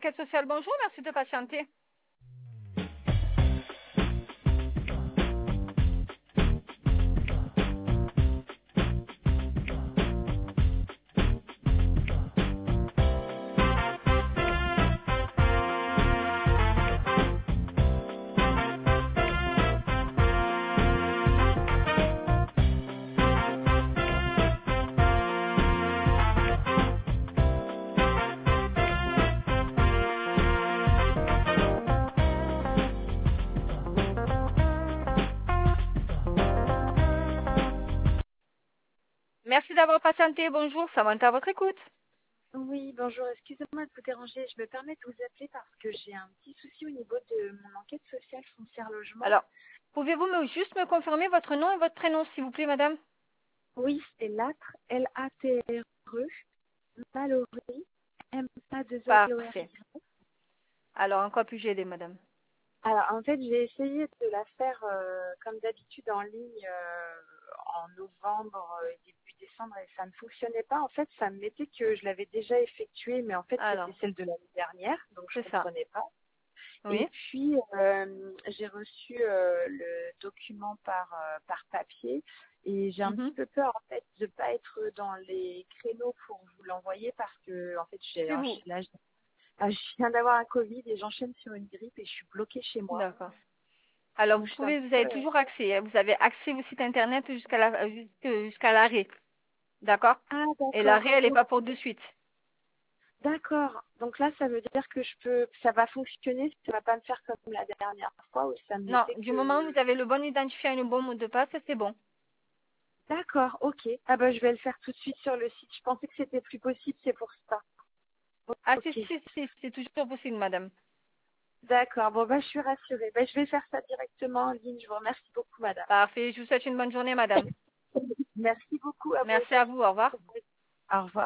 enquête sociale, bonjour, merci de patienter. Merci d'avoir patienté, bonjour, Samantha à votre écoute. Oui, bonjour, excusez-moi de vous déranger. Je me permets de vous appeler parce que j'ai un petit souci au niveau de mon enquête sociale foncière logement. Alors, pouvez-vous juste me confirmer votre nom et votre prénom, s'il vous plaît, madame? Oui, c'est Latre, L-A-T-R-E, Mallory, M-A-2-O-R-Y. Parfait. Alors, en quoi puis-je aider, madame? Alors, en fait, j'ai essayé de la faire comme d'habitude en ligne en novembre et début décembre et ça ne fonctionnait pas. En fait, ça me mettait que je l'avais déjà effectuée, mais en fait, Alors, c'était celle de l'année dernière, donc je ne c'est ça. comprenais pas. Oui. Et puis, j'ai reçu le document par papier et j'ai un petit Mhm. peu peur en fait de ne pas être dans les créneaux pour vous l'envoyer parce que en fait, C'est vous. là, je viens d'avoir un Covid et j'enchaîne sur une grippe et je suis bloquée chez moi. D'accord. Alors, Donc, je suis un vous peu... avez toujours accès, hein. Vous avez accès au site internet jusqu'à l'arrêt. D'accord? Ah, Et l'arrêt, d'accord. elle n'est Ok. pas pour de suite. D'accord. Donc là, ça veut dire que ça va fonctionner, ça va pas me faire comme la dernière fois où ça me Non, mettait du moment où que... vous avez le bon identifiant et le bon mot de passe, c'est bon. D'accord, ok. Ah bah je vais le faire tout de suite sur le site. Je pensais que c'était plus possible, c'est pour ça. Ah, Ok. c'est toujours possible, madame. D'accord. Bon bah je suis rassurée. Bah, je vais faire ça directement en ligne. Je vous remercie beaucoup, madame. Parfait. Je vous souhaite une bonne journée, madame. Merci beaucoup à vous Merci à aussi. vous. Au revoir. Au revoir.